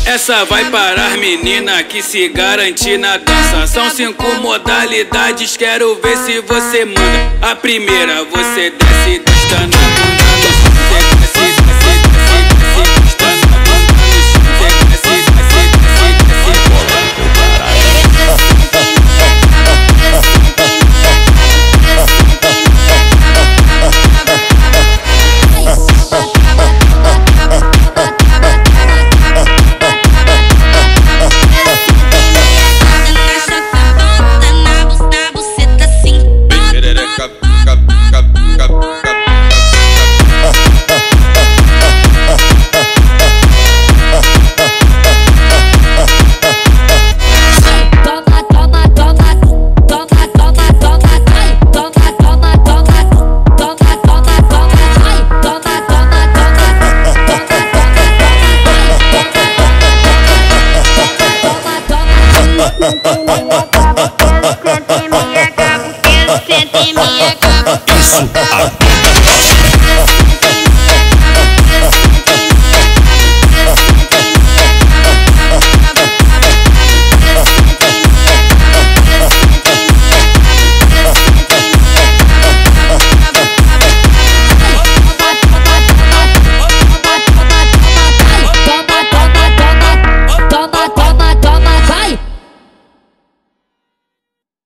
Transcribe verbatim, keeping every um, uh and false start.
Essa vai para as meninas que se garante na dança. São cinco modalidades, quero ver se você manda. A primeira, você desce, testa na bunda no chão. Você desce, desce, desce, desce, testa na bunda no chão. Você desce, desce, desce, desce, bola pro Sente minha cabeça, sente minha cabeça.